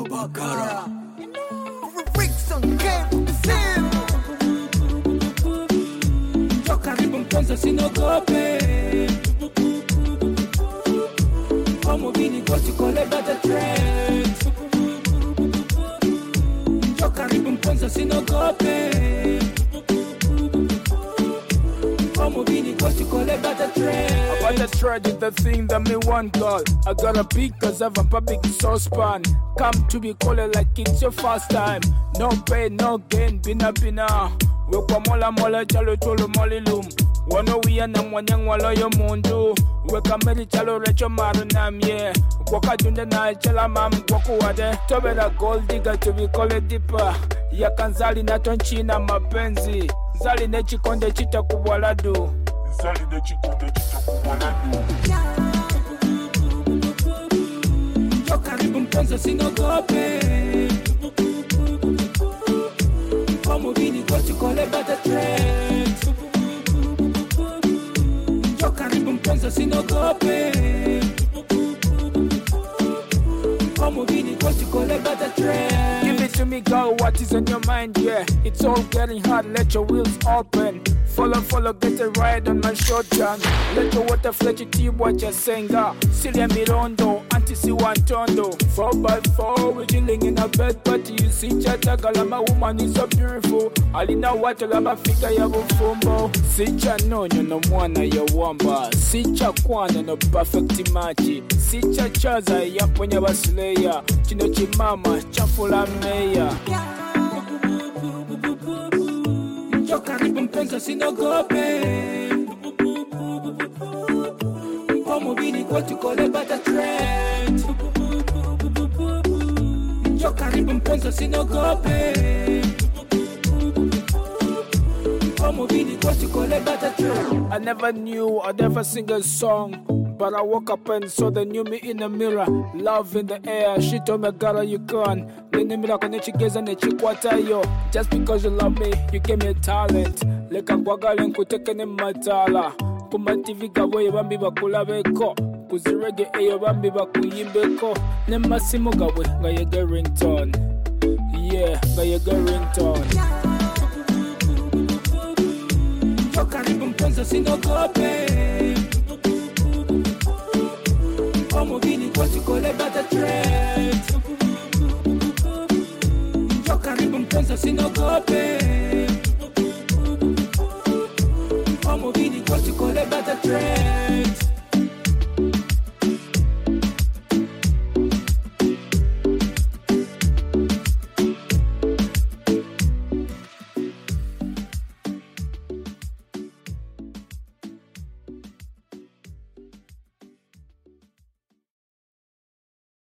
Bakara. Rickson came to sing. Njoo karibu mpenzi sinogope. Como vini kochi kole bata trends. Njoo karibu mpenzi sinogope. Como vini kochi kole bata trends. About the thread is the thing that me want, girl. I got a big cause I have a public saucepan. Come to be called like it's your first time. No pain, no gain, bina. Wekwa mola chalo cholo molilum. Wano wiya na mwanyang walo yo mundu. Weka meri chalo recho maru namye. Waka junda na chala mam kwaku wade. Tobera gold digger to be called dipper. Ya kanzali na tonchina mapenzi. Zali ne chikonde chita kubwaladu. Njoo karibu mpenzi sinogope. Como vini kochi kole bata trends. Njoo karibu mpenzi sinogope. Como vini kochi kole bata trends. Give it to me, girl, what is on your mind, yeah. It's all getting hard, let your wheels open. Follow, get a ride on my shotgun. Let your water fletch your team, watch your senga. Silia mirondo, anti-si wantondo. 4x4, we're chilling in a bed party. You see chataga, my woman is so beautiful. Alina watu lama fika ya bufumbo. Sicha nonyo no mwana ya wamba. Sicha kwana no perfect machi. Sicha chaza ya ponya basileya. Chino chimama, chafula meya. Njoo karibu mpenzi sinogope. Como vini kochi kole bata trends. Njoo karibu mpenzi sinogope. Como vini kochi kole bata trends. I never knew I'd ever sing a song, but I woke up and saw the new me in the mirror. Love in the air, she told me, girl, you can. Nenimira kwenye chigeza nechikwata yo. Just because you love me, you gave me a talent. Leka kwagale nkuteke ne matala. Kuma TV gawe bambi bakulabeko. Kuzirege eyo bambi bakuyimbeko. Ne masimu gawe nga yege ringtone. Yeah, nga yege ringtone. Njoo karibu mpenzi sinogope. Como vini kochi kole bata trends. Njoo karibu mpenzi sinogope. Como vini kochi kole bata trends.